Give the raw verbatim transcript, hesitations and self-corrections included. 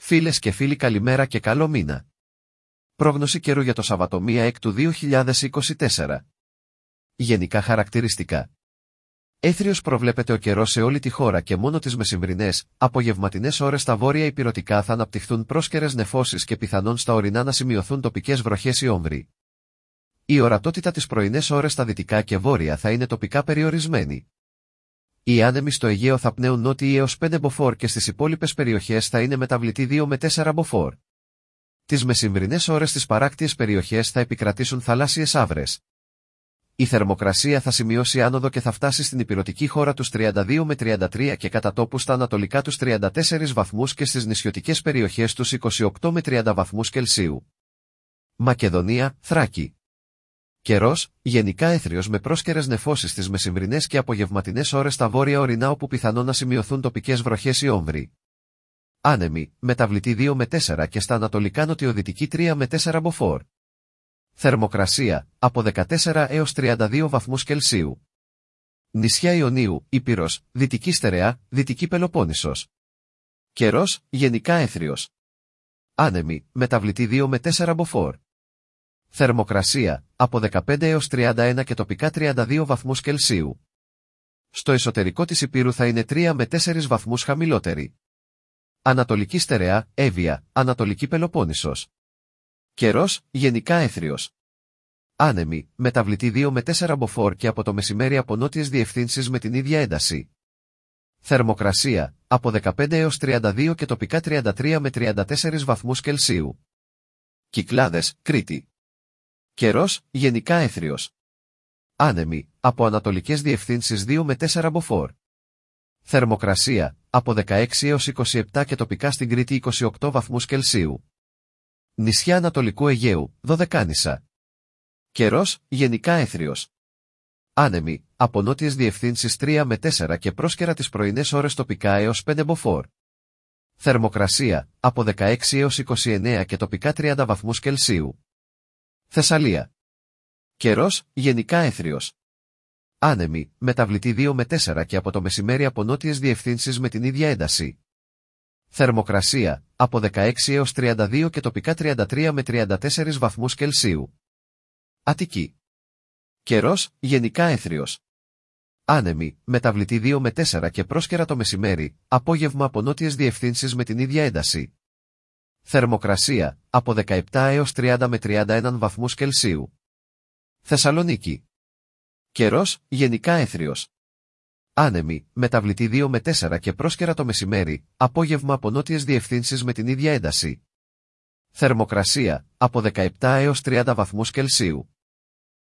Φίλες και φίλοι, καλημέρα και καλό μήνα. Πρόγνωση καιρού για το Σάββατο πρώτη Έκ του δύο χιλιάδες είκοσι τέσσερα. Γενικά χαρακτηριστικά. Έθριος προβλέπεται ο καιρός σε όλη τη χώρα και μόνο τις μεσημβρινές, απογευματινές ώρες στα βόρεια ηπειρωτικά θα αναπτυχθούν πρόσκαιρες νεφώσεις και πιθανόν στα ορεινά να σημειωθούν τοπικές βροχές ή όμβροι. Η ορατότητα τις πρωινές ώρες στα δυτικά και βόρεια θα είναι τοπικά περιορισμένη. Οι άνεμοι στο Αιγαίο θα πνέουν νότιοι έως πέντε μποφόρ και στις υπόλοιπες περιοχές θα είναι μεταβλητοί δύο με τέσσερα μποφόρ. Τις μεσημβρινές ώρες στις παράκτιες περιοχές θα επικρατήσουν θαλάσσιες άβρες. Η θερμοκρασία θα σημειώσει άνοδο και θα φτάσει στην ηπειρωτική χώρα τους τριάντα δύο με τριάντα τρία και κατά τόπου στα ανατολικά τους τριάντα τέσσερις βαθμούς και στις νησιωτικές περιοχές τους είκοσι οκτώ με τριάντα βαθμούς Κελσίου. Μακεδονία, Θράκη. Καιρός, γενικά έθριος με πρόσκαιρες νεφώσεις στις μεσημβρινές και απογευματινές ώρες στα βόρεια ορεινά όπου πιθανόν να σημειωθούν τοπικές βροχές ή όμβροι. Άνεμοι, μεταβλητοί δύο με τέσσερα και στα ανατολικά νοτιοδυτική τρία με τέσσερα μποφόρ. Θερμοκρασία, από δεκατέσσερα έως τριάντα δύο βαθμούς Κελσίου. Νησιά Ιωνίου, Ήπειρος, Δυτική Στερεά, Δυτική Πελοπόννησος. Καιρός, γενικά έθριος. Άνεμοι, μεταβλητοί δύο με τέσσερα μποφόρ. Θερμοκρασία, από δεκαπέντε έως τριάντα ένα και τοπικά τριάντα δύο βαθμούς Κελσίου. Στο εσωτερικό της Ηπείρου θα είναι τρία με τέσσερα βαθμούς χαμηλότερη. Ανατολική Στερεά, Εύβοια, Ανατολική Πελοπόννησος. Καιρός, γενικά έθριος. Άνεμοι, μεταβλητοί δύο με τέσσερα μποφόρ και από το μεσημέρι από νότιες διευθύνσεις με την ίδια ένταση. Θερμοκρασία, από δεκαπέντε έως τριάντα δύο και τοπικά τριάντα τρία με τριάντα τέσσερα βαθμούς Κελσίου. Κυκλάδες, Κρήτη. Καιρός, γενικά έθριος. Άνεμοι, από ανατολικές διευθύνσεις δύο με τέσσερα μποφόρ. Θερμοκρασία, από δεκαέξι έως είκοσι επτά και τοπικά στην Κρήτη είκοσι οκτώ βαθμούς Κελσίου. Νησιά Ανατολικού Αιγαίου, Δωδεκάνησα. Καιρός, γενικά έθριος. Άνεμοι, από νότιες διευθύνσεις τρία με τέσσερα και πρόσκαιρα τις πρωινές ώρες τοπικά έως πέντε μποφόρ. Θερμοκρασία, από δεκαέξι έως είκοσι εννέα και τοπικά τριάντα βαθμούς Κελσίου. Θεσσαλία. Καιρός, γενικά έθριος. Άνεμοι, μεταβλητοί δύο με τέσσερα και από το μεσημέρι από νότιες διευθύνσεις με την ίδια ένταση. Θερμοκρασία, από δεκαέξι έως τριάντα δύο και τοπικά τριάντα τρία με τριάντα τέσσερα βαθμούς Κελσίου. Αττική. Καιρός, γενικά έθριος. Άνεμοι, μεταβλητοί δύο με τέσσερα και πρόσκαιρα το μεσημέρι, απόγευμα από νότιες διευθύνσεις με την ίδια ένταση. Θερμοκρασία, από δεκαεπτά έως τριάντα με τριάντα ένα βαθμούς Κελσίου. Θεσσαλονίκη. Καιρός, γενικά έθριος. Άνεμοι, μεταβλητοί δύο με τέσσερα και πρόσκαιρα το μεσημέρι, απόγευμα από νότιες διευθύνσεις με την ίδια ένταση. Θερμοκρασία, από δεκαεπτά έως τριάντα βαθμούς Κελσίου.